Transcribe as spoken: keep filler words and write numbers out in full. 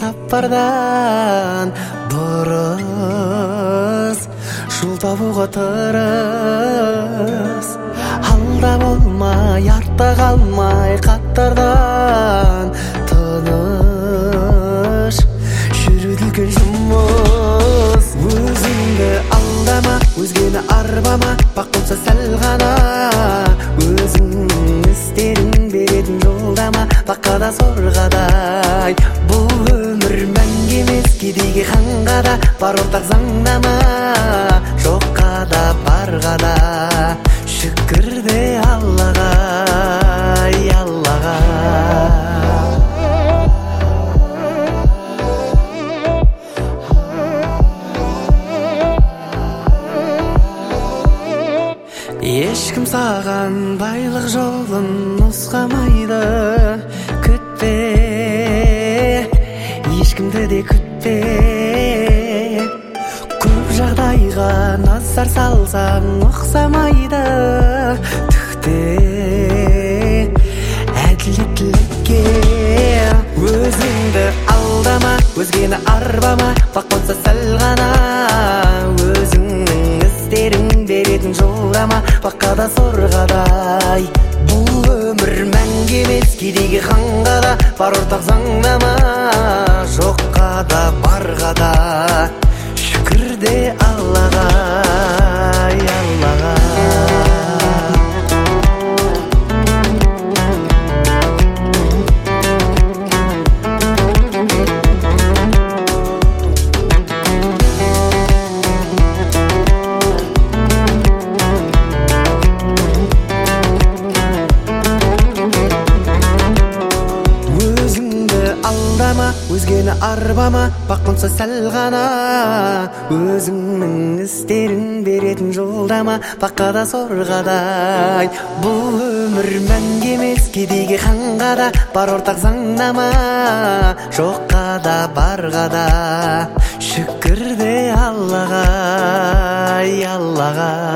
сапардан дұрыс жол табуға тырыс. Алда болмай, артта қалмай, қатардан тыныш жүруді үлкен жұмыс. Өзіңді алдама, өзгені арбама, бақ болса сәл ғана. Өзіңнің істерін беретін жолдама, бақада сорғадай. Бұл өмір мәңгі емес, кедейге ханға да бар ортақ заңнама. Жоққа да барға да шүкір де Аллаға, ай Аллаға. Ешкім саған байлық жолын нұсқамайды. Күтпе, ешкімді де күтпе. Көп жағдайға назар салсаң ұқсамайды. Түкте әділеттілікке. Өзіңді алдама, өзгені арбама, бақ болса сәл ғана. Өзіңнің істерің беретін жолдама, бақада сорғадай. Бұл өмір мәңгі емес, кедейге ханға да бар ортақ заңнама. Жоққа да барға да шүкір де Аллаға, ай Аллаға. Алдама, өзгені арбама, бақ болса сәл ғана. Өзіңнің істерін беретін жолдама, бақада сорғадай. Бұл өмір мәңгі емес, кедейге ханға да бар ортақ заңнама. Жоққа да барға да шүкір де Аллаға, ай Аллаға.